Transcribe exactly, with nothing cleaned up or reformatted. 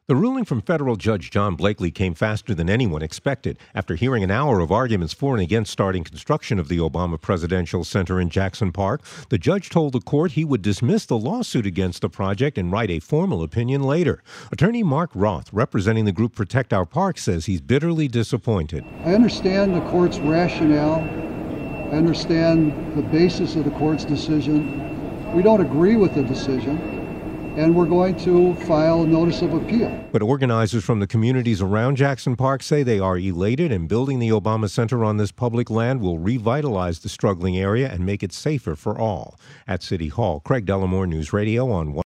The ruling from federal Judge John Blakely came faster than anyone expected. After hearing an hour of arguments for and against starting construction of the Obama Presidential Center in Jackson Park, the judge told the court he would dismiss the lawsuit against the project and write a formal opinion later. Attorney Mark Roth, representing the group Protect Our Park, says he's bitterly disappointed. I understand the court's rationale. I understand the basis of the court's decision. We don't agree with the decision, and we're going to file a notice of appeal. But organizers from the communities around Jackson Park say they are elated, and building the Obama Center on this public land will revitalize the struggling area and make it safer for all. At City Hall, Craig Dellamore, News Radio on one.